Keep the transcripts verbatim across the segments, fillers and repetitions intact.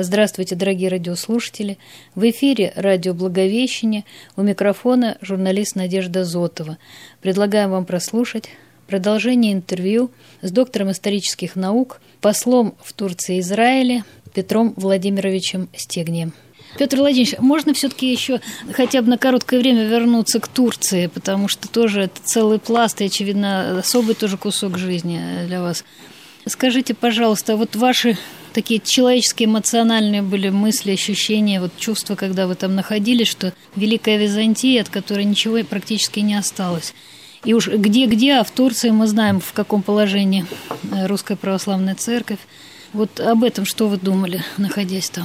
Здравствуйте, дорогие радиослушатели. В эфире радио «Благовещение». У микрофона журналист Надежда Зотова. Предлагаем вам прослушать продолжение интервью с доктором исторических наук, послом в Турции и Израиле Петром Владимировичем Стегнием. Петр Владимирович, можно все-таки еще хотя бы на короткое время вернуться к Турции, потому что тоже это целый пласт и, очевидно, особый тоже кусок жизни для вас. Скажите, пожалуйста, вот ваши такие человеческие, эмоциональные были мысли, ощущения, вот чувства, когда вы там находились, что Великая Византия, от которой ничего практически не осталось. И уж где-где, а в Турции мы знаем, в каком положении Русская Православная Церковь. Вот об этом что вы думали, находясь там?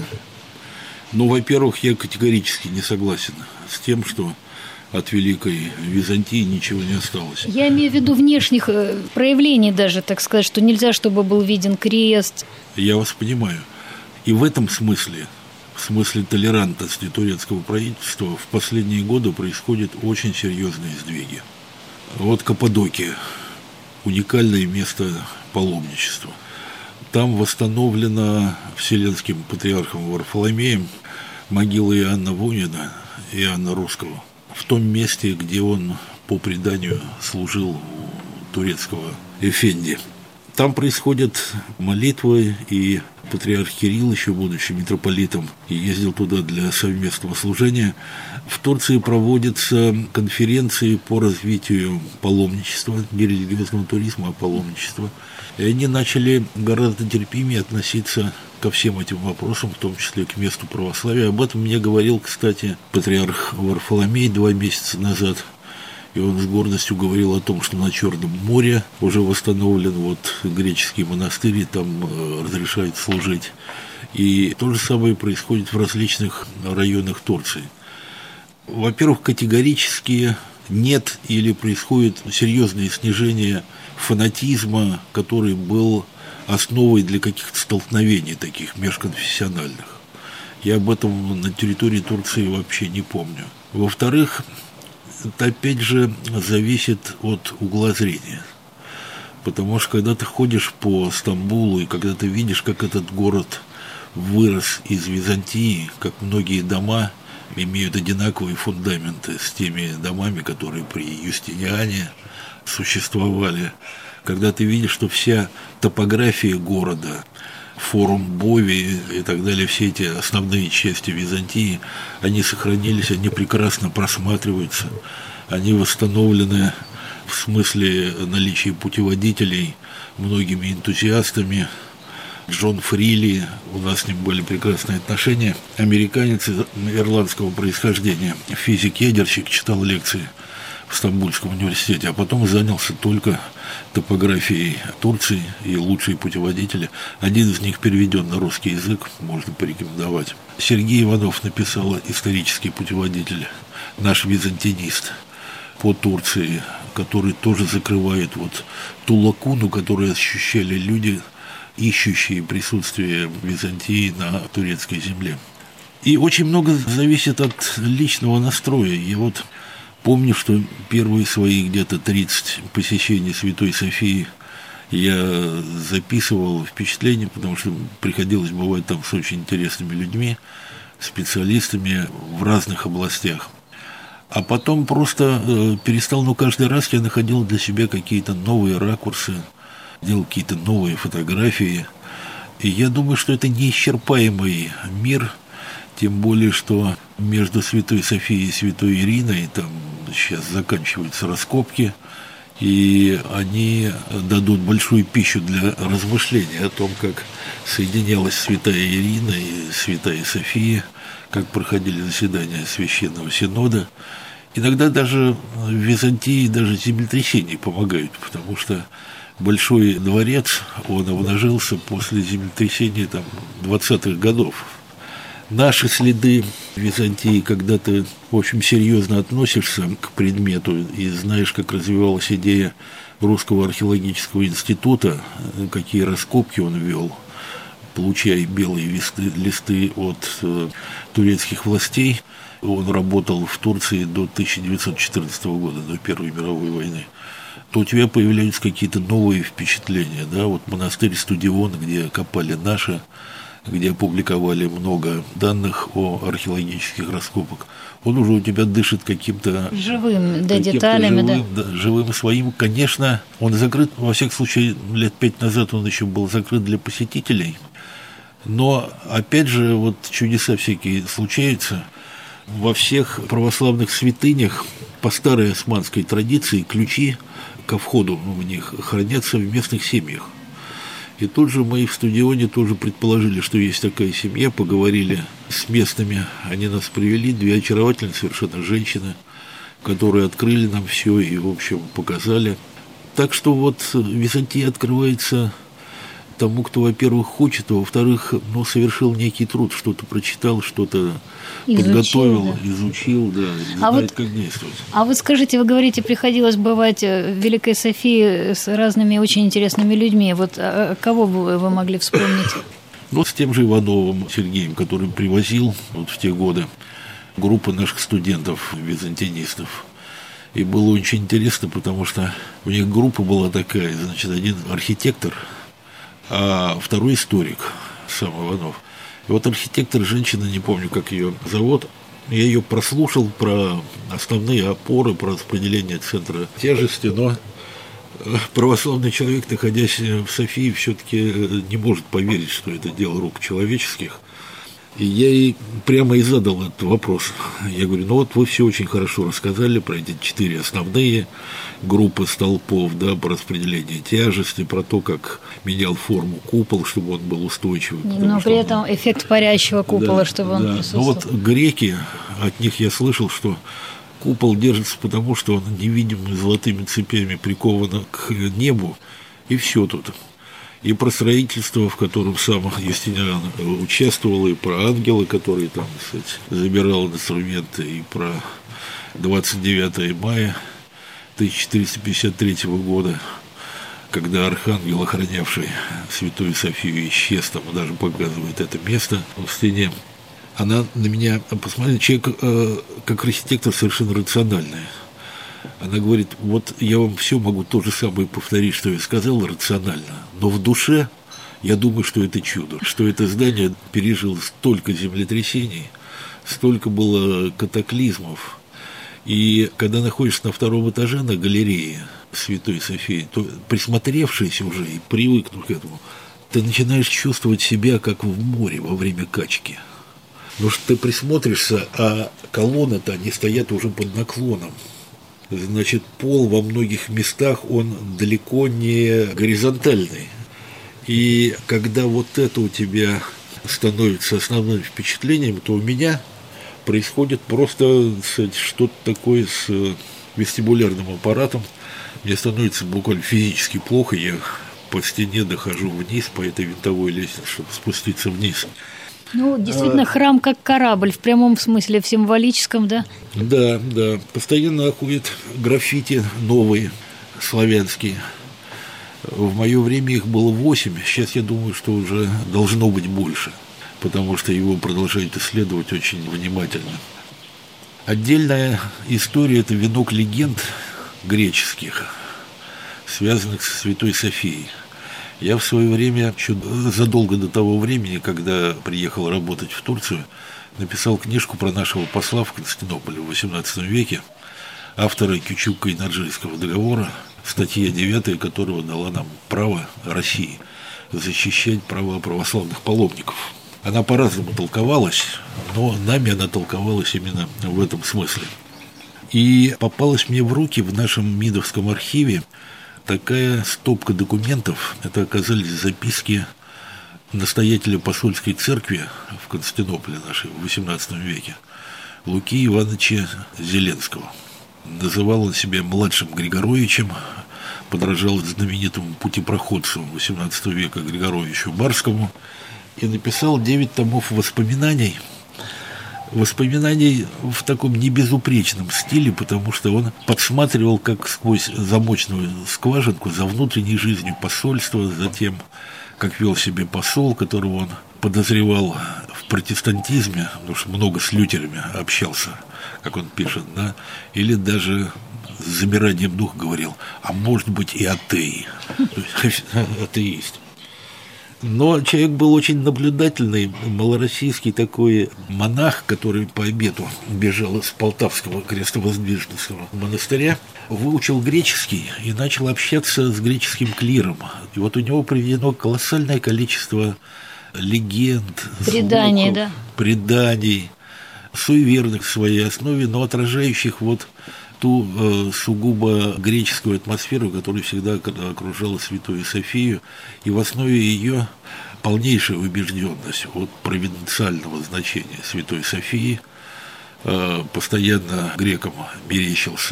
Ну, во-первых, я категорически не согласен с тем, что от Великой Византии ничего не осталось. Я имею в виду внешних проявлений даже, так сказать, что нельзя, чтобы был виден крест. Я вас понимаю. И в этом смысле, в смысле толерантности турецкого правительства, в последние годы происходят очень серьезные сдвиги. Вот Каппадокия, уникальное место паломничества. Там восстановлена Вселенским патриархом Варфоломеем могила Иоанна Вонина, Иоанна Русского, в том месте, где он, по преданию, служил у турецкого эфенди. Там происходят молитвы, и патриарх Кирилл, еще будучи митрополитом, ездил туда для совместного служения. В Турции проводятся конференции по развитию паломничества, не религиозного туризма, а паломничества. И они начали гораздо терпимее относиться ко всем этим вопросам, в том числе к месту православия. Об этом мне говорил, кстати, патриарх Варфоломей два месяца назад. И он с гордостью говорил о том, что на Черном море уже восстановлен вот греческий монастырь, и там разрешают служить. И то же самое происходит в различных районах Турции. Во-первых, категорически нет или происходит серьезное снижение фанатизма, который был основой для каких-то столкновений таких межконфессиональных. Я об этом на территории Турции вообще не помню. Во-вторых, это опять же зависит от угла зрения. Потому что когда ты ходишь по Стамбулу, и когда ты видишь, как этот город вырос из Византии, как многие дома имеют одинаковые фундаменты с теми домами, которые при Юстиниане существовали, когда ты видишь, что вся топография города, форум Бови и так далее, все эти основные части Византии, они сохранились, они прекрасно просматриваются, они восстановлены в смысле наличия путеводителей многими энтузиастами. Джон Фрили, у нас с ним были прекрасные отношения, американец ирландского происхождения, физик-ядерщик, читал лекции в Стамбульском университете, а потом занялся только топографией Турции и лучшие путеводители. Один из них переведен на русский язык, можно порекомендовать. Сергей Иванов написал исторический путеводитель, наш византинист, по Турции, который тоже закрывает вот ту лакуну, которую ощущали люди, ищущие присутствие Византии на турецкой земле. И очень много зависит от личного настроя. Я вот помню, что первые свои где-то тридцать посещений Святой Софии я записывал впечатления, потому что приходилось бывать там с очень интересными людьми, специалистами в разных областях. А потом просто э, перестал, но каждый раз я находил для себя какие-то новые ракурсы, делал какие-то новые фотографии. И я думаю, что это неисчерпаемый мир, тем более, что между Святой Софией и Святой Ириной там сейчас заканчиваются раскопки, и они дадут большую пищу для размышления о том, как соединялась Святая Ирина и Святая София, как проходили заседания Священного Синода. Иногда даже в Византии даже землетрясения помогают, потому что Большой дворец, он обнажился после землетрясения там, двадцатых годов. Наши следы в Византии, когда ты, в общем, серьезно относишься к предмету и знаешь, как развивалась идея Русского археологического института, какие раскопки он вел, получая белые листы, листы от э, турецких властей. Он работал в Турции до тысяча девятьсот четырнадцатого года, до Первой мировой войны. То у тебя появляются какие-то новые впечатления, да, вот монастырь Студион, где копали наши где опубликовали много данных о археологических раскопках. Он уже у тебя дышит каким-то... Живым, да, каким-то деталями, живым, да. да. Живым своим. Конечно, он закрыт, во всяком случае, лет пять назад он еще был закрыт для посетителей. Но, опять же, вот чудеса всякие случаются. Во всех православных святынях по старой османской традиции ключи ко входу в них хранятся в местных семьях. И тут же мы в студионе тоже предположили, что есть такая семья, поговорили с местными, они нас привели, две очаровательные совершенно женщины, которые открыли нам все и, в общем, показали. Так что вот Византия открывается тому, кто, во-первых, хочет, а во-вторых, ну, совершил некий труд, что-то прочитал, что-то изучил, подготовил, да. изучил, да, и а знает, вот, как действовать. А вот скажите, вы говорите, приходилось бывать в Великой Софии с разными очень интересными людьми. Вот а кого бы вы могли вспомнить? Ну, с тем же Ивановым Сергеем, который привозил вот в те годы группу наших студентов, византинистов. И было очень интересно, потому что у них группа была такая, значит, один архитектор, а второй историк, сам Иванов. И вот архитектор, женщина, не помню, как ее зовут, я ее прослушал про основные опоры, про распределение центра тяжести, но православный человек, находясь в Софии, все-таки не может поверить, что это дело рук человеческих. И я ей прямо и задал этот вопрос. Я говорю, ну вот вы все очень хорошо рассказали про эти четыре основные группы столпов, да, по распределению тяжести, про то, как менял форму купол, чтобы он был устойчивым. Но при этом он... эффект парящего купола, да, чтобы он да. присутствовал. Ну вот греки, от них я слышал, что купол держится потому, что он невидимыми золотыми цепями прикован к небу, и все тут. И про строительство, в котором сам Юстиниан участвовал, и про ангела, который там, кстати, забирал инструменты, и про двадцать девятое мая тысяча четыреста пятьдесят третьего года, когда архангел, охранявший Святую Софию, исчез, там даже показывает это место в стене. Она на меня посмотрела, человек, э, как архитектор, совершенно рациональный. Она говорит, вот я вам все могу то же самое повторить, что я сказал, рационально, но в душе я думаю, что это чудо, что это здание пережило столько землетрясений, столько было катаклизмов. И когда находишься на втором этаже на галерее Святой Софии, то присмотревшись уже и привыкнув к этому, ты начинаешь чувствовать себя как в море во время качки. Потому что ты присмотришься, а колонны-то, они стоят уже под наклоном. Значит, пол во многих местах, он далеко не горизонтальный. И когда вот это у тебя становится основным впечатлением, то у меня происходит просто, сказать, что-то такое с вестибулярным аппаратом. Мне становится буквально физически плохо, я по стене дохожу вниз, по этой винтовой лестнице, чтобы спуститься вниз. Ну, действительно, а, храм как корабль, в прямом смысле, в символическом, да? Да, да. Постоянно ходят граффити новые, славянские. В мое время их было восемь, сейчас я думаю, что уже должно быть больше, потому что его продолжают исследовать очень внимательно. Отдельная история – это венок легенд греческих, связанных со Святой Софией. Я в свое время, задолго до того времени, когда приехал работать в Турцию, написал книжку про нашего посла в Константинополе в восемнадцатом веке, автора Кючук-Кайнарджийского договора, статья девятая которого дала нам право России защищать права православных паломников. Она по-разному толковалась, но нами она толковалась именно в этом смысле. И попалась мне в руки в нашем МИДовском архиве такая стопка документов. Это оказались записки настоятеля посольской церкви в Константинополе нашей в восемнадцатом веке Луки Ивановича Зеленского. Называл он себя младшим Григоровичем, подражал знаменитому путепроходцу восемнадцатого века Григоровичу Барскому и написал девять томов воспоминаний. Воспоминаний в таком небезупречном стиле, потому что он подсматривал как сквозь замочную скважинку за внутренней жизнью посольства, за тем, как вел себя посол, которого он подозревал в протестантизме, потому что много с лютерами общался, как он пишет, да, или даже с замиранием духа говорил, а может быть и атеи, то есть атеист. Но человек был очень наблюдательный, малороссийский такой монах, который по обету бежал из Полтавского крестовоздвиженского монастыря, выучил греческий и начал общаться с греческим клиром. И вот у него приведено колоссальное количество легенд, преданий, звуков, да? преданий, суеверных в своей основе, но отражающих вот ту э, сугубо греческую атмосферу, которая всегда окружала Святую Софию, и в основе ее полнейшая убежденность от провинциального значения Святой Софии. Э, постоянно грекам мерещился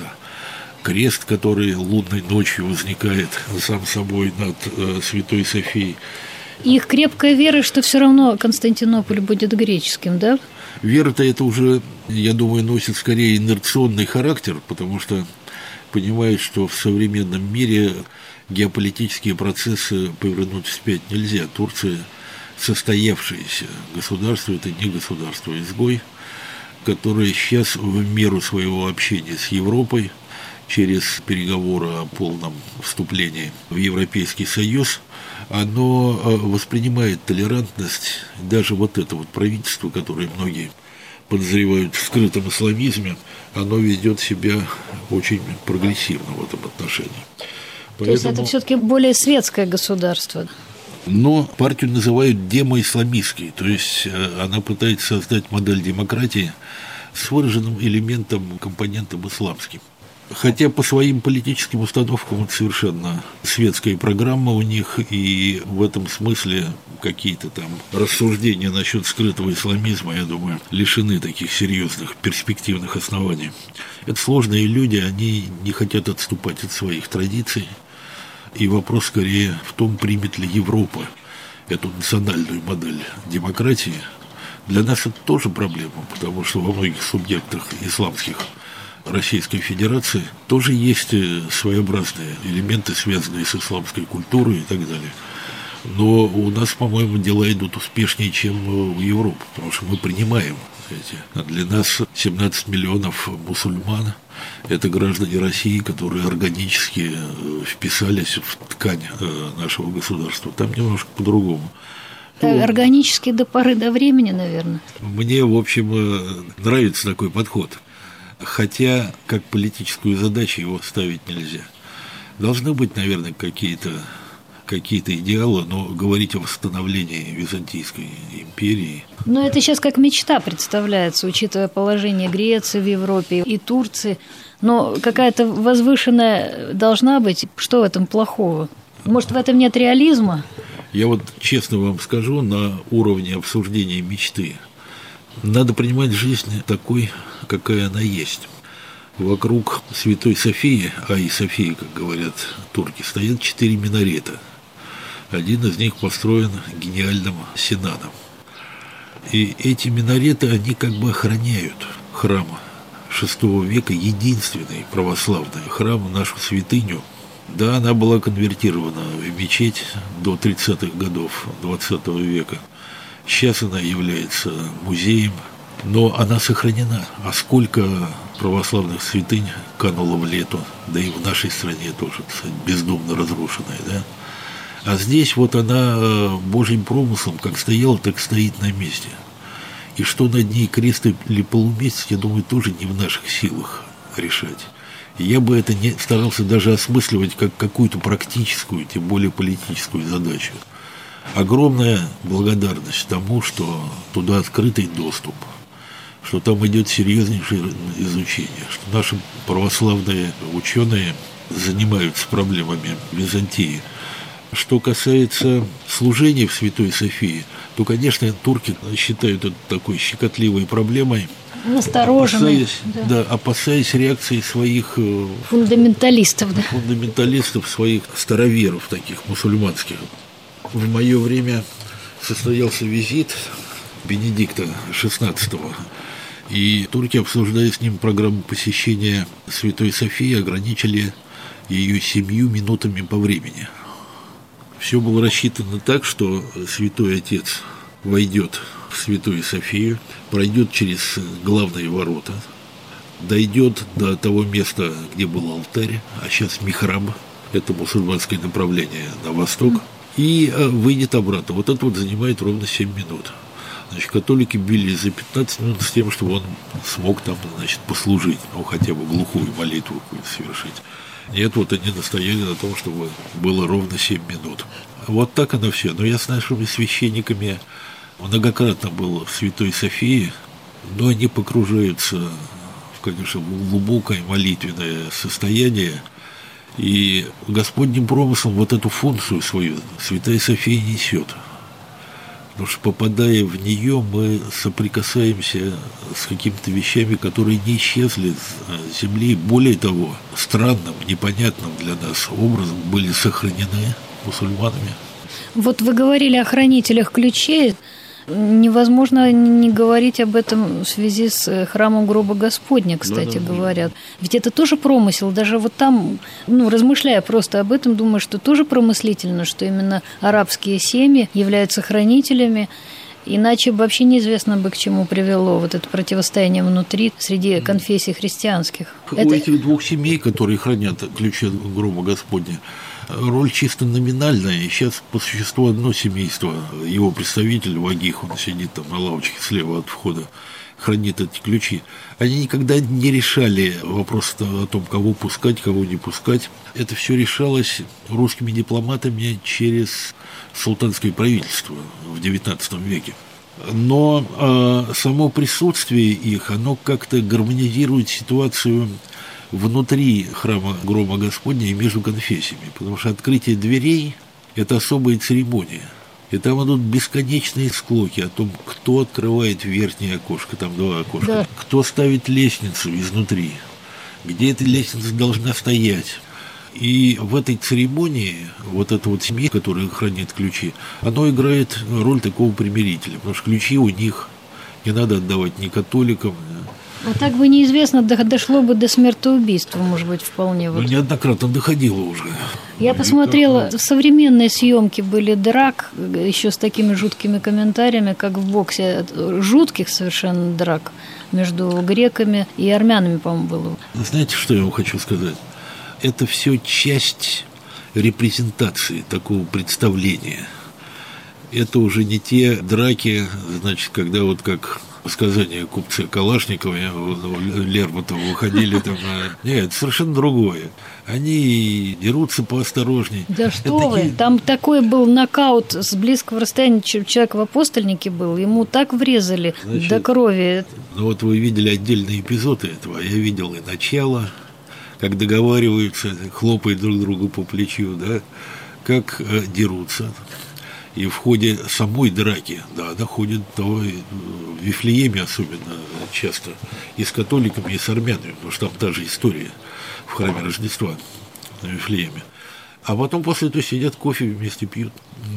крест, который лунной ночью возникает сам собой над э, Святой Софией. Их крепкая вера, что все равно Константинополь будет греческим, да? Вера-то это уже, я думаю, носит скорее инерционный характер, потому что понимает, что в современном мире геополитические процессы повернуть вспять нельзя. Турция состоявшееся государство, это не государство-изгой, которое сейчас в меру своего общения с Европой через переговоры о полном вступлении в Европейский Союз, оно воспринимает толерантность, даже вот это вот правительство, которое многие подозревают в скрытом исламизме, оно ведет себя очень прогрессивно в этом отношении. Поэтому... То есть это все-таки более светское государство? Но партию называют демоисламистской, то есть она пытается создать модель демократии с выраженным элементом, компонентом исламским. Хотя по своим политическим установкам это совершенно светская программа у них, и в этом смысле какие-то там рассуждения насчет скрытого исламизма, я думаю, лишены таких серьезных перспективных оснований. Это сложные люди, они не хотят отступать от своих традиций, и вопрос скорее в том, примет ли Европа эту национальную модель демократии. Для нас это тоже проблема, потому что во многих субъектах исламских Российской Федерации тоже есть своеобразные элементы, связанные с исламской культурой и так далее. Но у нас, по-моему, дела идут успешнее, чем в Европе, потому что мы принимаем эти. А для нас семнадцать миллионов мусульман – это граждане России, которые органически вписались в ткань нашего государства. Там немножко по-другому. Органически до поры до времени, наверное. Мне, в общем, нравится такой подход. Хотя, как политическую задачу его ставить нельзя. Должны быть, наверное, какие-то какие-то идеалы, но говорить о восстановлении Византийской империи... Но это сейчас как мечта представляется, учитывая положение Греции в Европе и Турции. Но какая-то возвышенная должна быть. Что в этом плохого? Может, в этом нет реализма? Я вот честно вам скажу, на уровне обсуждения мечты надо принимать жизнь такой, какая она есть. Вокруг Святой Софии, а и Софии, как говорят турки, стоят четыре минарета. Один из них построен гениальным Синаном. И эти минареты, они как бы охраняют храм шестого века, единственный православный храм, нашу святыню. Да, она была конвертирована в мечеть до тридцатых годов двадцатого века. Сейчас она является музеем, но она сохранена. А сколько православных святынь кануло в лету, да и в нашей стране тоже, кстати, бездумно разрушенная, да? А здесь вот она Божьим промыслом как стояла, так стоит на месте. И что над ней крест или полумесяц, я думаю, тоже не в наших силах решать. Я бы это не старался даже осмысливать как какую-то практическую, тем более политическую задачу. Огромная благодарность тому, что туда открытый доступ, что там идет серьезнейшее изучение, что наши православные ученые занимаются проблемами Византии. Что касается служения в Святой Софии, то, конечно, турки считают это такой щекотливой проблемой. Настороженные. Опасаясь, да. Да, опасаясь реакции своих фундаменталистов, да. фундаменталистов, своих староверов таких мусульманских. В мое время состоялся визит Бенедикта шестнадцатого, и турки, обсуждая с ним программу посещения Святой Софии, ограничили ее семью минутами по времени. Все было рассчитано так, что Святой Отец войдет в Святую Софию, пройдет через главные ворота, дойдет до того места, где был алтарь, а сейчас михраб, это мусульманское направление на восток, и выйдет обратно. Вот это вот занимает ровно семь минут. Значит, католики бились за пятнадцать минут с тем, чтобы он смог там, значит, послужить, ну, хотя бы глухую молитву какую-то совершить. Нет, вот они настояли на том, чтобы было ровно семь минут. Вот так оно все. Но я с нашими священниками многократно был в Святой Софии, но они погружаются в, конечно, глубокое молитвенное состояние, и Господним промыслом вот эту функцию свою Святая София несет. Потому что, попадая в нее, мы соприкасаемся с какими-то вещами, которые не исчезли с земли. Более того, странным, непонятным для нас образом были сохранены мусульманами. Вот вы говорили о хранителях ключей. Невозможно не говорить об этом в связи с храмом гроба Господня, кстати, да, да, говорят. Ведь это тоже промысел. Даже вот там, ну, размышляя просто об этом, думаю, что тоже промыслительно, что именно арабские семьи являются хранителями. Иначе вообще неизвестно бы, к чему привело вот это противостояние внутри среди конфессий христианских. У это... этих двух семей, которые хранят ключи гроба Господня, роль чисто номинальная. И сейчас по существу одно семейство, его представитель Вагих, он сидит там на лавочке слева от входа, хранит эти ключи. Они никогда не решали вопрос о том, кого пускать, кого не пускать. Это все решалось русскими дипломатами через султанское правительство в девятнадцатом веке. Но э, само присутствие их, оно как-то гармонизирует ситуацию внутри храма гроба Господня и между конфессиями, потому что открытие дверей – это особая церемония. И там идут бесконечные склоки о том, кто открывает верхнее окошко, там два окошка, да. Кто ставит лестницу изнутри, где эта лестница должна стоять. И в этой церемонии вот эта вот семья, которая хранит ключи, она играет роль такого примирителя, потому что ключи у них не надо отдавать ни католикам. А так бы неизвестно, дошло бы до смертоубийства, может быть, вполне. Ну, вот. неоднократно доходило уже. Я ну, посмотрела, в современные съемки были драк, еще с такими жуткими комментариями, как в боксе, жутких совершенно драк между греками и армянами, по-моему, было. Знаете, что я вам хочу сказать? Это все часть репрезентации, такого представления. Это уже не те драки, значит, когда вот как сказание купца Калашникова, Лермонтова, выходили там на... Нет, это совершенно другое. Они дерутся поосторожней. Да что это вы, не... там такой был нокаут с близкого расстояния, человек в апостольнике был, ему так врезали, значит, до крови. Ну вот вы видели отдельные эпизоды этого, я видел и начало, как договариваются, хлопают друг другу по плечу, да, как э, дерутся. И в ходе самой драки, да, доходит до, в Вифлееме особенно часто, и с католиками, и с армянами, потому что там та же история в храме Рождества на Вифлееме. А потом после этого сидят, кофе вместе пьют.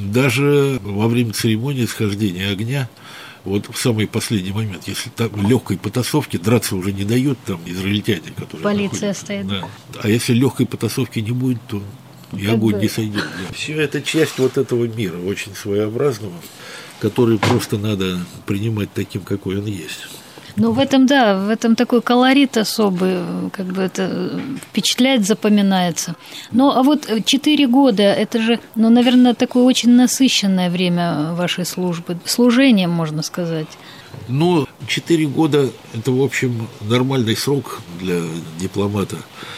Даже во время церемонии схождения огня, вот в самый последний момент, если там легкой потасовки, драться уже не дают, там израильтяне, которые полиция находятся, стоит. Да. А если легкой потасовки не будет, то и огонь бы не сойдет. Да. Все это часть вот этого мира, очень своеобразного, который просто надо принимать таким, какой он есть. Ну, в этом, да, в этом такой колорит особый, как бы это впечатляет, запоминается. Ну, а вот четыре года, это же, ну, наверное, такое очень насыщенное время вашей службы, служением, можно сказать. Ну, четыре года – это, в общем, нормальный срок для дипломата.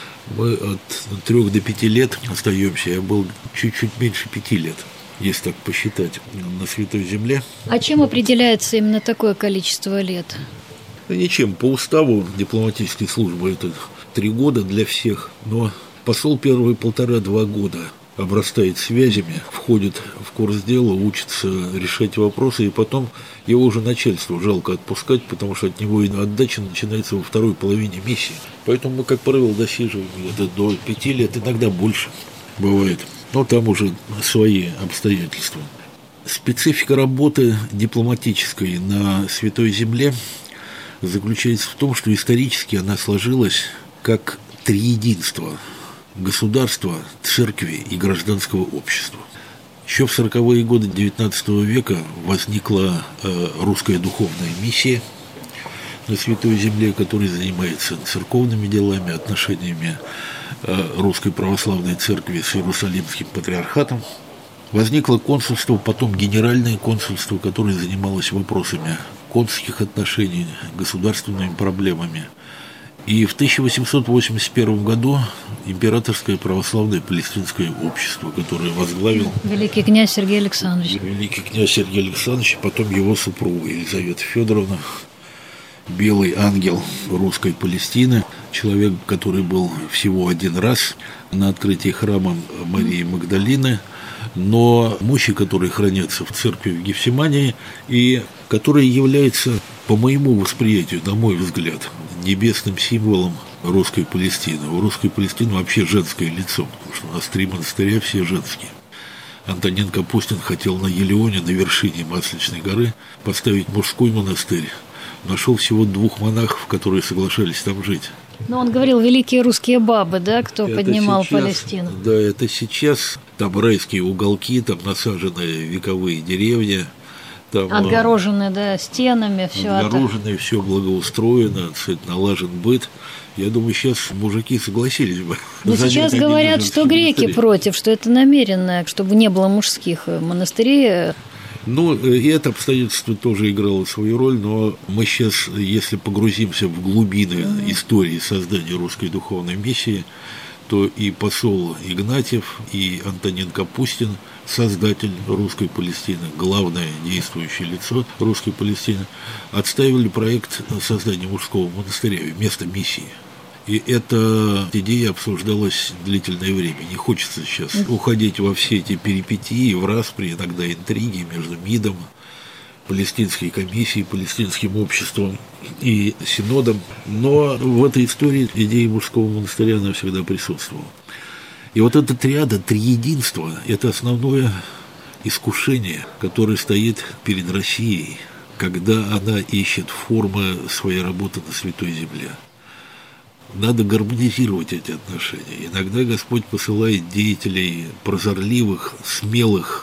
Мы от трех до пяти лет остаемся. Я был чуть-чуть меньше пяти лет, если так посчитать, на Святой Земле. А чем определяется именно такое количество лет? Да ничем. По уставу дипломатической службы это три года для всех. Но посол первые полтора-два года обрастает связями, входит в курс дела, учится решать вопросы, и потом его уже начальству жалко отпускать, потому что от него отдача начинается во второй половине миссии. Поэтому мы, как правило, досиживаем где-то до пяти лет, иногда больше бывает. Но там уже свои обстоятельства. Специфика работы дипломатической на Святой Земле заключается в том, что исторически она сложилась как триединство – государства, церкви и гражданского общества. Еще в сороковые годы девятнадцатого века возникла э, русская духовная миссия на Святой Земле, которая занимается церковными делами, отношениями э, Русской Православной Церкви с Иерусалимским патриархатом. Возникло консульство, потом генеральное консульство, которое занималось вопросами консульских отношений, государственными проблемами. И в тысяча восемьсот восемьдесят первом году Императорское православное палестинское общество, которое возглавил великий князь Сергей Александрович. Великий князь Сергей Александрович, потом его супруга Елизавета Федоровна, белый ангел русской Палестины, человек, который был всего один раз на открытии храма Марии Магдалины, но мощи, которые хранятся в церкви в Гефсимании, и которая является, по моему восприятию, на мой взгляд, небесным символом русской Палестины. У русской Палестины вообще женское лицо, потому что у нас три монастыря, все женские. Антонин Капустин хотел на Елеоне, на вершине Масличной горы, поставить мужской монастырь. Нашел всего двух монахов, которые соглашались там жить. Но он говорил, великие русские бабы, да, кто это поднимал сейчас, Палестину. Да, это сейчас. Там райские уголки, там насажены вековые деревья. Там, отгорожены, да, стенами, все отгорожены, это. Все благоустроено, налажен быт. Я думаю, сейчас мужики согласились бы. Но сейчас говорят, что греки монастыри. Против, что это намеренно, чтобы не было мужских монастырей. Ну, и это обстоятельство тоже играло свою роль, но мы сейчас, если погрузимся в глубины mm-hmm. истории создания русской духовной миссии, то и посол Игнатьев, и Антонин Капустин, создатель русской Палестины, главное действующее лицо русской Палестины, отстаивали проект создания мужского монастыря вместо миссии. И эта идея обсуждалась длительное время. Не хочется сейчас уходить во все эти перипетии, в распри, иногда интриги между МИДом, Палестинской комиссией, Палестинским обществом и Синодом. Но в этой истории идея мужского монастыря она всегда присутствовала. И вот эта триада, триединство – это основное искушение, которое стоит перед Россией, когда она ищет формы своей работы на Святой Земле. Надо гармонизировать эти отношения. Иногда Господь посылает деятелей прозорливых, смелых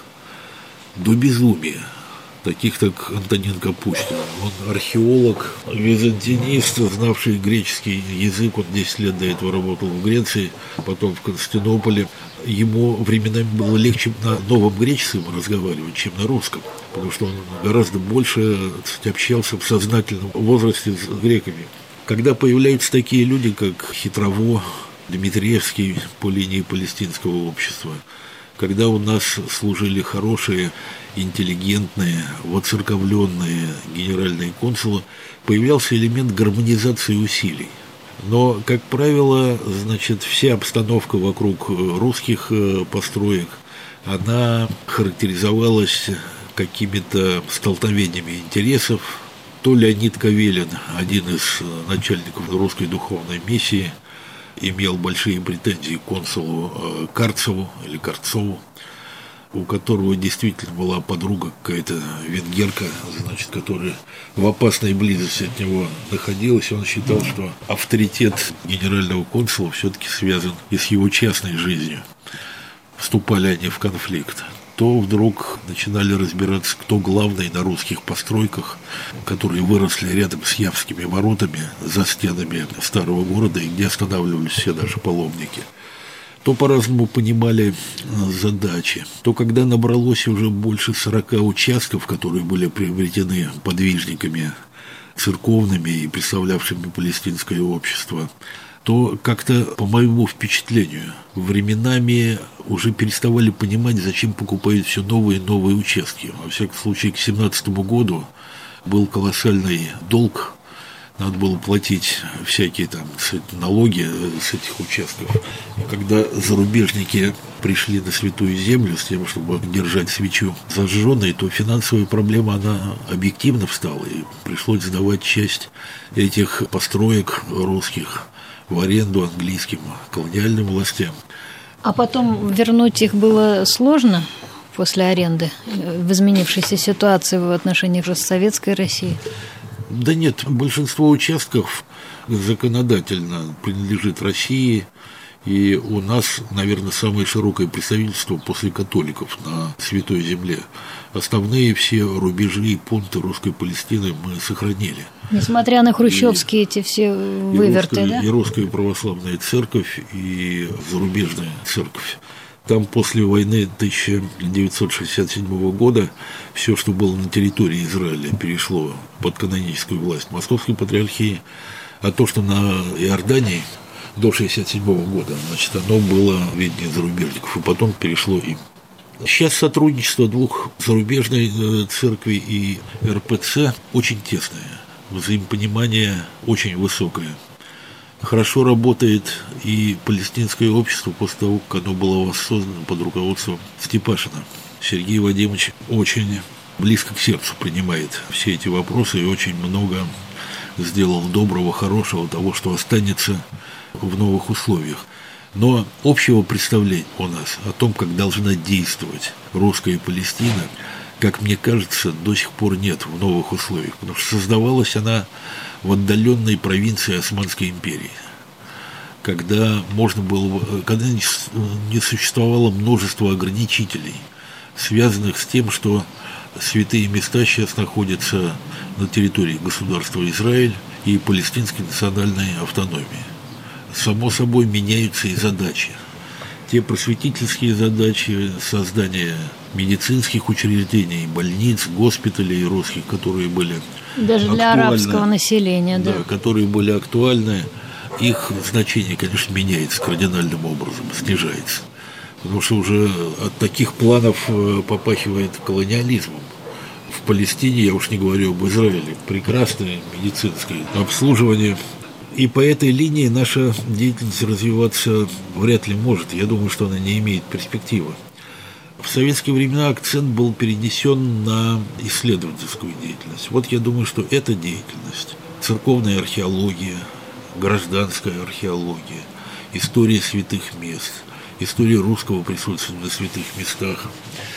до безумия, таких как Антонин Капустин. Он археолог, византинист, знавший греческий язык. Он десять лет до этого работал в Греции, потом в Константинополе. Ему временами было легче на новом греческом разговаривать, чем на русском, потому что он гораздо больше общался в сознательном возрасте с греками. Когда появляются такие люди, как Хитрово, Дмитриевский по линии палестинского общества, когда у нас служили хорошие, интеллигентные, воцерковленные генеральные консулы, появлялся элемент гармонизации усилий. Но, как правило, значит, вся обстановка вокруг русских построек, она характеризовалась какими-то столкновениями интересов. То Леонид Кавелин, один из начальников русской духовной миссии, имел большие претензии к консулу Карцеву или Карцову, у которого действительно была подруга какая-то венгерка, значит, которая в опасной близости от него находилась. Он считал, что авторитет генерального консула все-таки связан и с его частной жизнью. Вступали они в конфликт. То вдруг начинали разбираться, кто главный на русских постройках, которые выросли рядом с Явскими воротами, за стенами старого города, и где останавливались все наши паломники. То по-разному понимали задачи. То когда набралось уже больше сорока участков, которые были приобретены подвижниками церковными и представлявшими палестинское общество, то как-то, по моему впечатлению, временами уже переставали понимать, зачем покупают все новые и новые участки. Во всяком случае, к семнадцатому году был колоссальный долг, надо было платить всякие там налоги с этих участков. И когда зарубежники пришли на Святую Землю с тем, чтобы держать свечу зажженной, то финансовая проблема, она объективно встала, и пришлось сдавать часть этих построек русских в аренду английским колониальным властям. А потом вернуть их было сложно после аренды в изменившейся ситуации в отношениях же с Советской Россией? Да нет, большинство участков законодательно принадлежит России, и у нас, наверное, самое широкое представительство после католиков на Святой Земле. Основные все рубежи и пункты русской Палестины мы сохранили. Несмотря на хрущевские и, эти все выверты, и русская, да? И русская православная церковь, и зарубежная церковь. Там после войны тысяча девятьсот шестьдесят седьмого года все, что было на территории Израиля, перешло под каноническую власть Московской патриархии, а то, что на Иордании до шестьдесят седьмого года, значит, оно было ведение зарубежников, и потом перешло им. Сейчас сотрудничество двух зарубежной церкви и эр пэ цэ очень тесное, взаимопонимание очень высокое. Хорошо работает и палестинское общество после того, как оно было воссоздано под руководством Степашина. Сергей Вадимович очень близко к сердцу принимает все эти вопросы и очень много сделал доброго, хорошего, того, что останется в новых условиях. Но общего представления у нас о том, как должна действовать русская Палестина, как мне кажется, до сих пор нет в новых условиях, потому что создавалась она в отдаленной провинции Османской империи, когда можно было, когда не существовало множество ограничителей, связанных с тем, что святые места сейчас находятся на территории государства Израиль и палестинской национальной автономии. Само собой меняются и задачи. Те просветительские задачи создания медицинских учреждений, больниц, госпиталей русских, которые были даже для арабского населения, да. да, которые были актуальны, их значение, конечно, меняется кардинальным образом, снижается. Потому что уже от таких планов попахивает колониализмом. В Палестине, я уж не говорю об Израиле, прекрасное медицинское обслуживание. И по этой линии наша деятельность развиваться вряд ли может. Я думаю, что она не имеет перспективы. В советские времена акцент был перенесен на исследовательскую деятельность. Вот я думаю, что эта деятельность, церковная археология, гражданская археология, история святых мест, история русского присутствия на святых местах,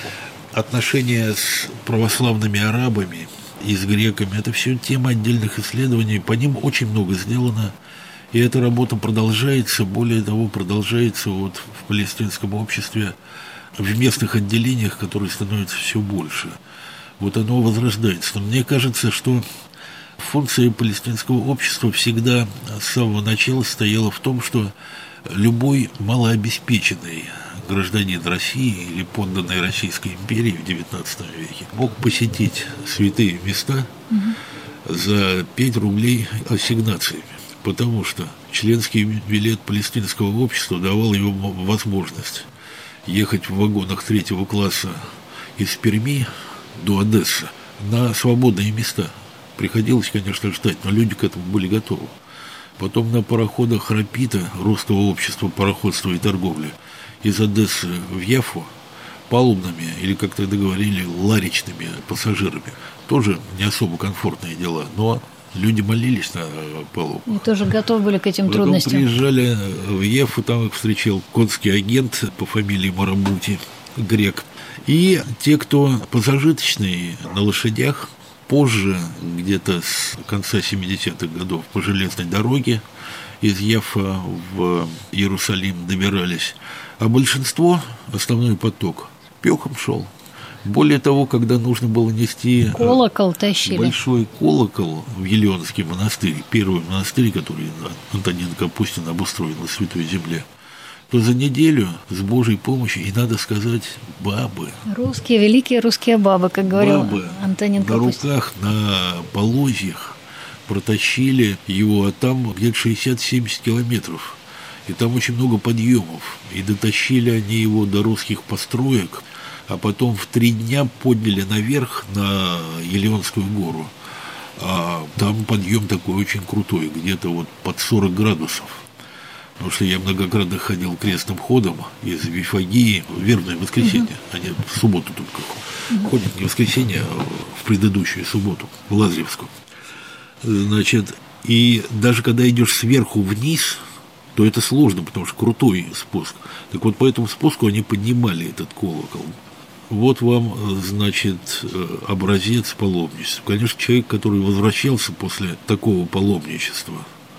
отношения с православными арабами и с греками, это все тема отдельных исследований, по ним очень много сделано, и эта работа продолжается, более того, продолжается вот в палестинском обществе, в местных отделениях, которые становятся все больше. Вот оно возрождается. Но мне кажется, что функция палестинского общества всегда с самого начала стояла в том, что любой малообеспеченный гражданин России или подданный Российской империи в девятнадцатом веке мог посетить святые места угу. за пять рублей ассигнациями, потому что членский билет палестинского общества давал ему возможность ехать в вагонах третьего класса из Перми до Одессы на свободные места. Приходилось, конечно, ждать, но люди к этому были готовы. Потом на пароходах Рапита, русского общества пароходства и торговли, из Одессы в Яффу палубными, или, как тогда говорили, ларечными пассажирами. Тоже не особо комфортные дела, но люди молились на палубу. И тоже готовы были к этим Потом трудностям. Приезжали в Яффу, там их встречал конский агент по фамилии Марабути, грек. И те, кто позажиточные на лошадях, позже, где-то с конца семидесятых годов, по железной дороге из Яффа в Иерусалим добирались. А большинство, основной поток, пехом шел. Более того, когда нужно было нести колокол тащили. Большой колокол в Елеонский монастырь, первый монастырь, который Антонин Капустин обустроил на Святой Земле, то за неделю с Божьей помощью, и надо сказать, бабы. Русские, великие русские бабы, как говорил бабы Антонин Капустин. На руках, на полозьях протащили его, а там где-то шестьдесят-семьдесят километров. И там очень много подъемов. И дотащили они его до русских построек, а потом в три дня подняли наверх на Елеонскую гору. А там подъем такой очень крутой, где-то вот под сорок градусов. Потому что я многократно ходил крестным ходом из Вифагии в вербное воскресенье. Uh-huh. Они в субботу только uh-huh. ходят, не в воскресенье, а в предыдущую субботу, в Лазаревскую. Значит, и даже когда идешь сверху вниз, то это сложно, потому что крутой спуск. Так вот, по этому спуску они поднимали этот колокол. Вот вам, значит, образец паломничества. Конечно, человек, который возвращался после такого паломничества,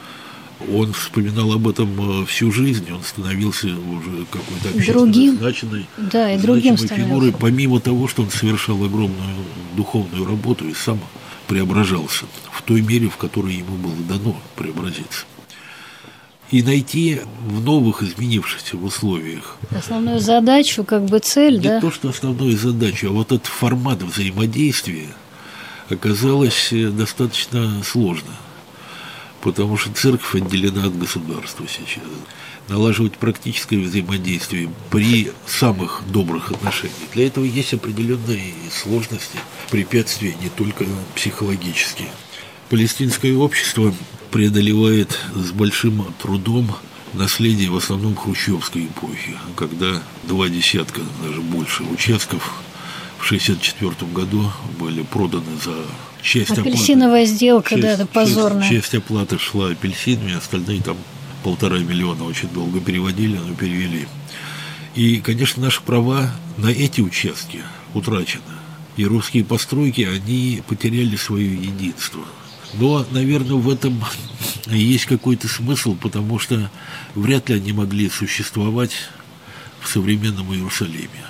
он вспоминал об этом всю жизнь, он становился уже какой-то общественно значимой, да, и другим фигурой, помимо того, что он совершал огромную духовную работу и сам преображался в той мере, в которой ему было дано преобразиться. и найти в новых изменившихся условиях. Основную задачу, как бы цель, Не да? то, что основную задачу, а вот этот формат взаимодействия оказалось достаточно сложно, потому что церковь отделена от государства сейчас. Налаживать практическое взаимодействие при самых добрых отношениях. Для этого есть определенные сложности, препятствия не только психологические. Палестинское общество преодолевает с большим трудом наследие в основном хрущевской эпохи, когда два десятка, даже больше участков в шестьдесят четвёртом году были проданы за часть оплаты. Апельсиновая сделка, часть, да, это позорная. Часть, часть оплаты шла апельсинами, остальные там полтора миллиона очень долго переводили, но перевели. И, конечно, наши права на эти участки утрачены. И русские постройки, они потеряли свое единство. Но, наверное, в этом есть какой-то смысл, потому что вряд ли они могли существовать в современном Иерусалиме.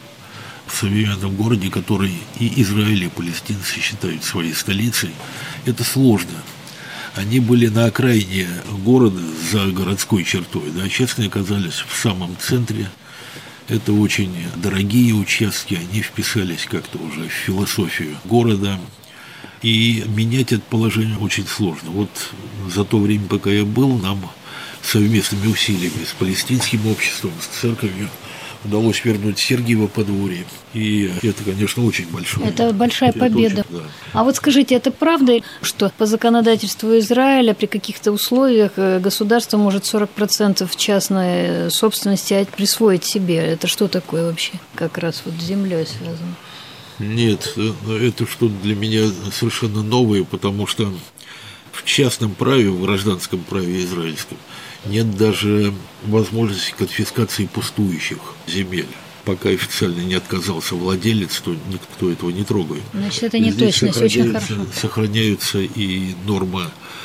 В современном городе, который и Израиль, и палестинцы считают своей столицей. Это сложно. Они были на окраине города, за городской чертой, да, честно, оказались в самом центре. Это очень дорогие участки, они вписались как-то уже в философию города. И менять это положение очень сложно. Вот за то время, пока я был, нам совместными усилиями с палестинским обществом, с церковью удалось вернуть Сергиево подворье. И это, конечно, очень большое. Это большая это победа. Очень, да. А вот скажите, это правда, что по законодательству Израиля при каких-то условиях государство может сорок процентов частной собственности присвоить себе? Это что такое вообще? Как раз вот с землей связано. Нет, это что-то для меня совершенно новое, потому что в частном праве, в гражданском праве израильском, нет даже возможности конфискации пустующих земель. Пока официально не отказался владелец, то никто этого не трогает. Значит, это не точность, очень хорошо. Сохраняются и нормы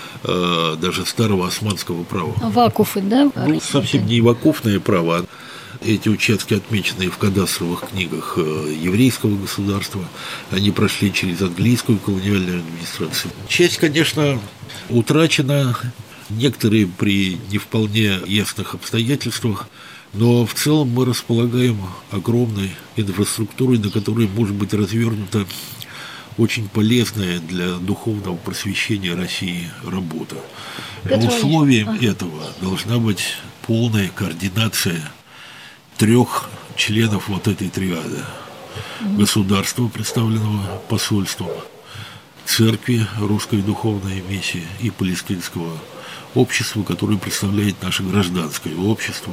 э, даже старого османского права. Вакуфы, да? Ну, совсем не вакуфное право. Эти участки, отмеченные в кадастровых книгах еврейского государства, они прошли через английскую колониальную администрацию. Часть, конечно, утрачена, некоторые при не вполне ясных обстоятельствах, но в целом мы располагаем огромной инфраструктурой, на которой может быть развернута очень полезная для духовного просвещения России работа. Петрович. Условием ага. этого должна быть полная координация трех членов вот этой триады. Государства, представленного посольством, церкви, русской духовной миссии и палестинского общества, которое представляет наше гражданское общество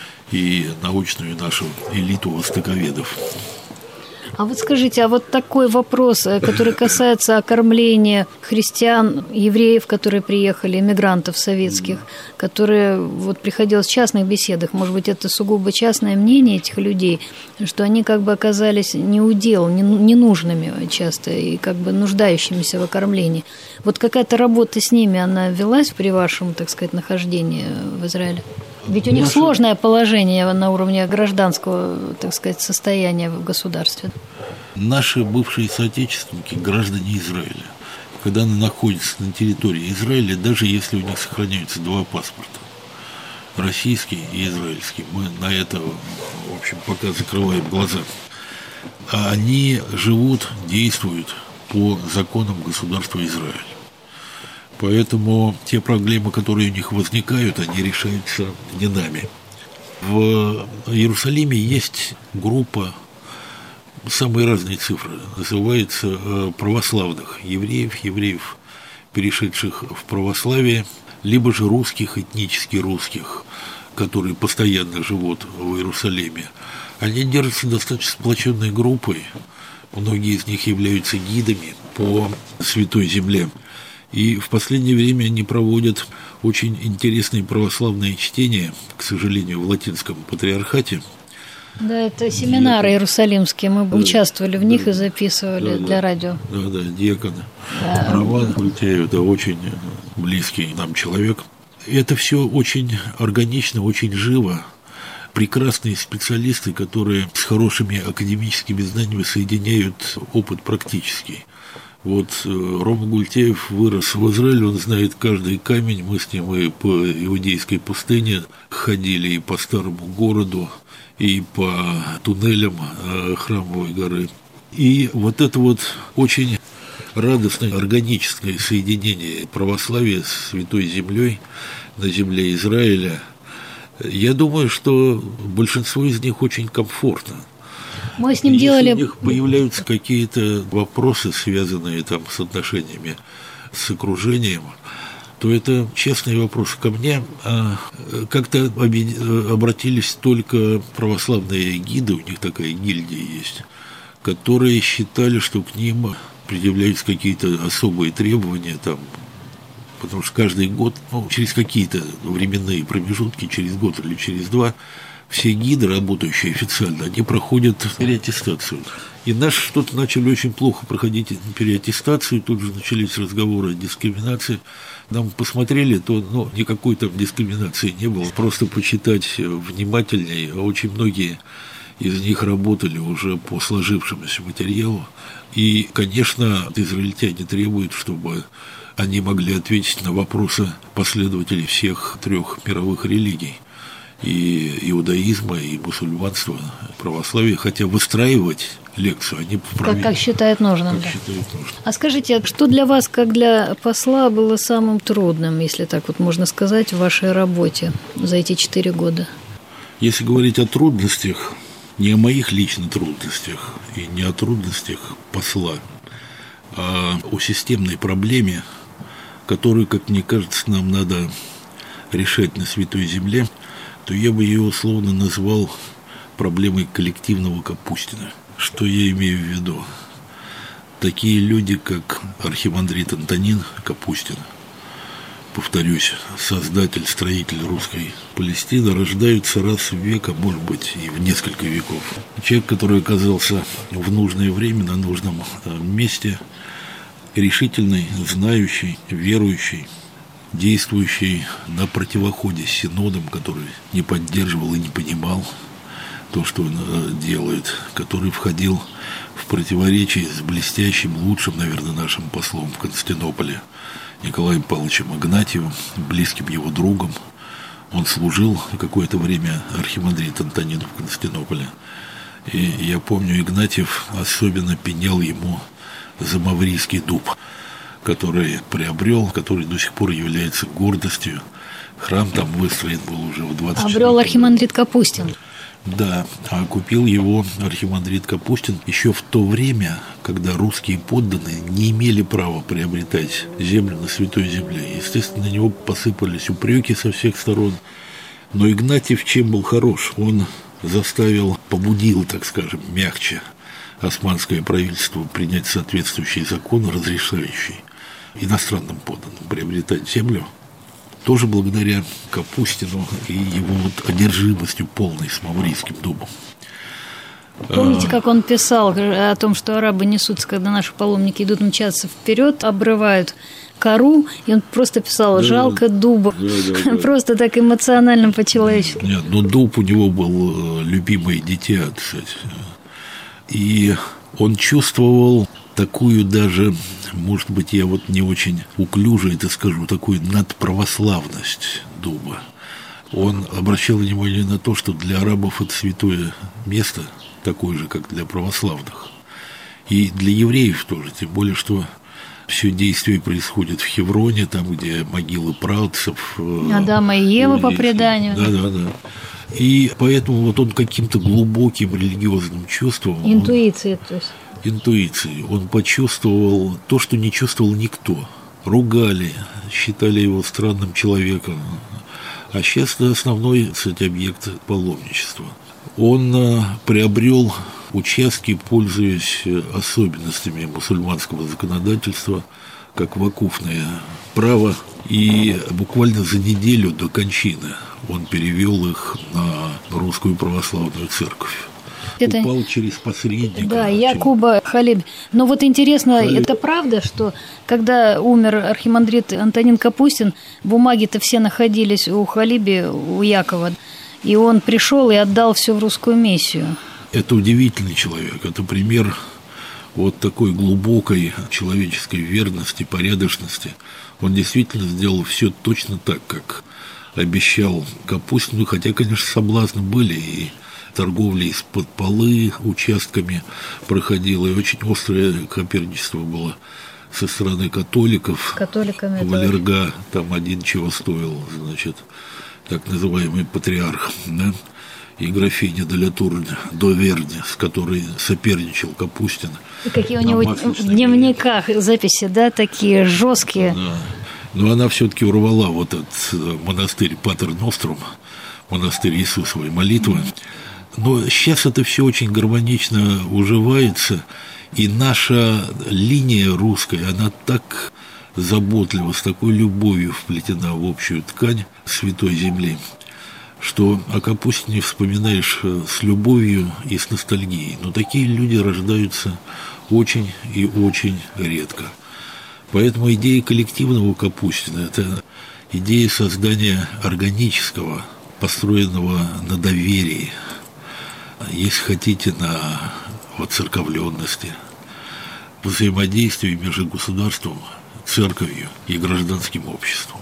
и научную нашу элиту востоковедов. А вот скажите, а вот такой вопрос, который касается окормления христиан, евреев, которые приехали, эмигрантов советских, которые вот приходилось в частных беседах, может быть, это сугубо частное мнение этих людей, что они как бы оказались неудел, ненужными часто и как бы нуждающимися в окормлении. Вот какая-то работа с ними, она велась при вашем, так сказать, нахождении в Израиле? Ведь у них Наше... сложное положение на уровне гражданского, так сказать, состояния в государстве. Наши бывшие соотечественники, граждане Израиля, когда они находятся на территории Израиля, даже если у них сохраняются два паспорта, российский и израильский, мы на это, в общем, пока закрываем глаза, а они живут, действуют по законам государства Израиль. Поэтому те проблемы, которые у них возникают, они решаются не нами. В Иерусалиме есть группа, самые разные цифры, называется православных евреев, евреев, перешедших в православие, либо же русских, этнически русских, которые постоянно живут в Иерусалиме. Они держатся достаточно сплоченной группой, многие из них являются гидами по Святой Земле. И в последнее время они проводят очень интересные православные чтения, к сожалению, в латинском патриархате. Да, это семинары диакон. Иерусалимские, мы да, участвовали в них да, и записывали да, для да, радио. Да, да, диакон да. Роман Культяев, это очень близкий нам человек. Это все очень органично, очень живо. Прекрасные специалисты, которые с хорошими академическими знаниями соединяют опыт практический. Вот Рома Гультяев вырос в Израиле, он знает каждый камень, мы с ним и по иудейской пустыне ходили, и по старому городу, и по туннелям Храмовой горы. И вот это вот очень радостное органическое соединение православия с Святой Землей на земле Израиля, я думаю, что большинству из них очень комфортно. Мы с ним Если делали... у них появляются какие-то вопросы, связанные там с отношениями с окружением, то это честный вопрос ко мне. А как-то обратились только православные гиды, у них такая гильдия есть, которые считали, что к ним предъявляются какие-то особые требования, там, потому что каждый год, ну, через какие-то временные промежутки, через год или через два, все гиды, работающие официально, они проходят переаттестацию. И наши что-то начали очень плохо проходить переаттестацию, тут же начались разговоры о дискриминации. Нам посмотрели, то ну, никакой там дискриминации не было, просто почитать внимательнее. Очень многие из них работали уже по сложившемуся материалу. И, конечно, израильтяне требуют, чтобы они могли ответить на вопросы последователей всех трех мировых религий. И иудаизма, и мусульманства, православия, хотя выстраивать лекцию они вправе, как, как считают нужным. Как да. считают нужным. А скажите, что для вас, как для посла, было самым трудным, если так вот можно сказать, в вашей работе за эти четыре года? Если говорить о трудностях, не о моих личных трудностях и не о трудностях посла, а о системной проблеме, которую, как мне кажется, нам надо решать на Святой Земле, то я бы ее условно назвал проблемой коллективного Капустина. Что я имею в виду? Такие люди, как архимандрит Антонин Капустин, повторюсь, создатель, строитель русской Палестины, рождаются раз в век, а может быть и в несколько веков. Человек, который оказался в нужное время, на нужном месте, решительный, знающий, верующий, действующий на противоходе с Синодом, который не поддерживал и не понимал то, что он делает, который входил в противоречие с блестящим, лучшим, наверное, нашим послом в Константинополе Николаем Павловичем Игнатьевым, близким его другом. Он служил какое-то время архимандрит Антонину в Константинополе. И я помню, Игнатьев особенно пенял ему за Маврийский дуб, который приобрел, который до сих пор является гордостью. Храм там выстроен был уже в двадцать четвёртом Обрел архимандрит Капустин. Да, а купил его архимандрит Капустин еще в то время, когда русские подданные не имели права приобретать землю на Святой Земле. Естественно, на него посыпались упреки со всех сторон. Но Игнатьев чем был хорош? Он заставил, побудил, так скажем, мягче османское правительство принять соответствующий закон, разрешающий иностранным подданным приобретать землю, тоже благодаря Капустину и его вот одержимостью полной с Маврийским дубом. Помните, как он писал о том, что арабы несутся, когда наши паломники идут мчаться вперед, обрывают кору, и он просто писал да, «жалко дуба», да, да, да. Просто так эмоционально по-человечески. Нет, но дуб у него был любимое дитя, кстати. И он чувствовал такую даже, может быть, я вот не очень уклюже это скажу, такую надправославность дуба. Он обращал внимание на то, что для арабов это святое место, такое же, как для православных. И для евреев тоже, тем более, что все действие происходит в Хевроне, там, где могилы праотцев. Адама и Евы по преданию. Да, да, да. И поэтому вот он каким-то глубоким религиозным чувством... Интуицией, то есть. Интуицией. Он почувствовал то, что не чувствовал никто. Ругали, считали его странным человеком. А сейчас это основной, кстати, объект паломничества. Он приобрел участки, пользуясь особенностями мусульманского законодательства, как вакуфное право, и буквально за неделю до кончины он перевел их на русскую православную церковь. Это... Упал через посредника. Да, Якуба Халиби. Но вот интересно, Халиб. Это правда, что когда умер архимандрит Антонин Капустин, бумаги-то все находились у Халиби, у Якова, и он пришел и отдал все в русскую миссию? Это удивительный человек, это пример вот такой глубокой человеческой верности, порядочности. Он действительно сделал все точно так, как обещал Капустин. Ну, хотя, конечно, соблазны были, и торговля из-под полы участками проходила, и очень острое соперничество было со стороны католиков. Католиками Валерга тоже. Там один чего стоил, значит, так называемый патриарх, да? И графиня де ля Тур до Верди, с которой соперничал Капустин. И какие у него в дневниках записи, да, такие жесткие. Да. Но она все-таки урвала вот этот монастырь Патер Нострум, монастырь Иисусовой молитвы. Но сейчас это все очень гармонично уживается, и наша линия русская, она так заботливо, с такой любовью вплетена в общую ткань Святой Земли, что о Капустине вспоминаешь с любовью и с ностальгией. Но такие люди рождаются очень и очень редко. Поэтому идея коллективного Капустина – это идея создания органического, построенного на доверии, если хотите, на воцерковленности, взаимодействии между государством, церковью и гражданским обществом.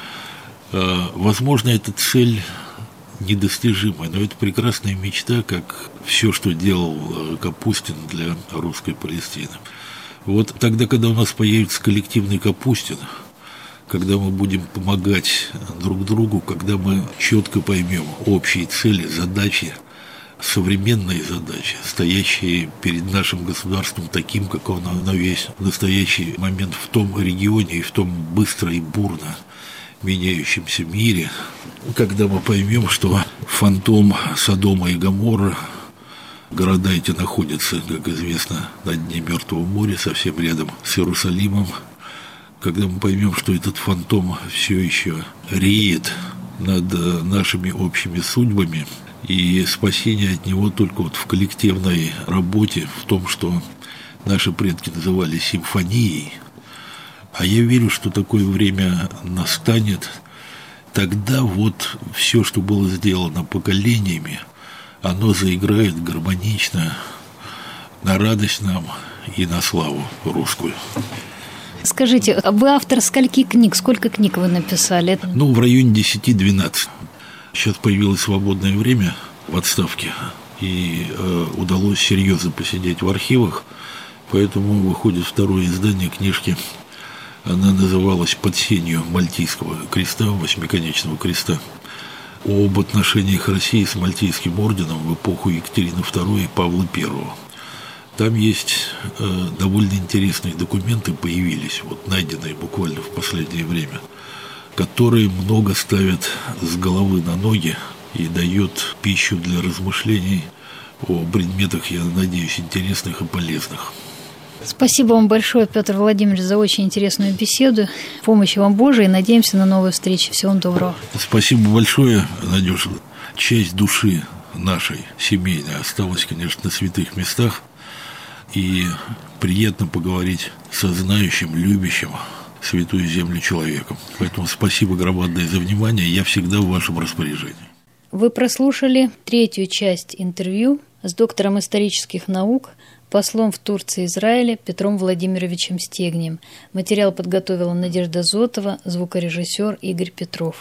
Возможно, эта цель недостижимая, но это прекрасная мечта, как все, что делал Капустин для русской Палестины. Вот тогда, когда у нас появится коллективный Капустин, когда мы будем помогать друг другу, когда мы четко поймем общие цели, задачи, современные задачи, стоящие перед нашим государством таким, как он на весь настоящий момент в том регионе и в том быстро и бурно меняющемся мире, когда мы поймем, что фантом Содома и Гоморры, города эти находятся, как известно, на дне Мертвого моря, совсем рядом с Иерусалимом, когда мы поймем, что этот фантом все еще реет над нашими общими судьбами, и спасение от него только вот в коллективной работе, в том, что наши предки называли симфонией. А я верю, что такое время настанет. Тогда вот все, что было сделано поколениями, оно заиграет гармонично, на радость нам и на славу русскую. Скажите, вы автор скольки книг? Сколько книг вы написали? Ну, в районе десять-двенадцать. Сейчас появилось свободное время в отставке, и э, удалось серьезно посидеть в архивах, поэтому выходит второе издание книжки. Она называлась «Под сенью Мальтийского креста», восьмиконечного креста, об отношениях России с Мальтийским орденом в эпоху Екатерины второй и Павла Первого. Там есть э, довольно интересные документы, появились, вот найденные буквально в последнее время, которые много ставят с головы на ноги и дают пищу для размышлений о предметах, я надеюсь, интересных и полезных. Спасибо вам большое, Петр Владимирович, за очень интересную беседу. Помощи вам Божией, и надеемся на новые встречи. Всего вам доброго. Спасибо большое, Надюша. Часть души нашей семейной осталась, конечно, на святых местах. И приятно поговорить со знающим, любящим святую землю человеком. Поэтому спасибо громадное за внимание. Я всегда в вашем распоряжении. Вы прослушали третью часть интервью с доктором исторических наук, послом в Турции и Израиле Петром Владимировичем Стегнием. Материал подготовила Надежда Зотова, звукорежиссер Игорь Петров.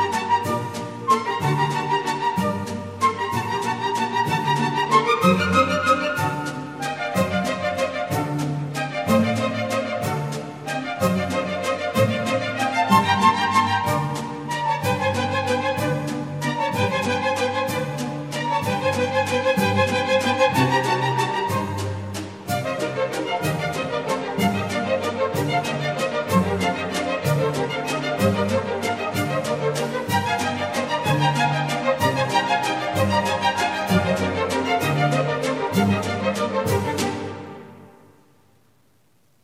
Thank you.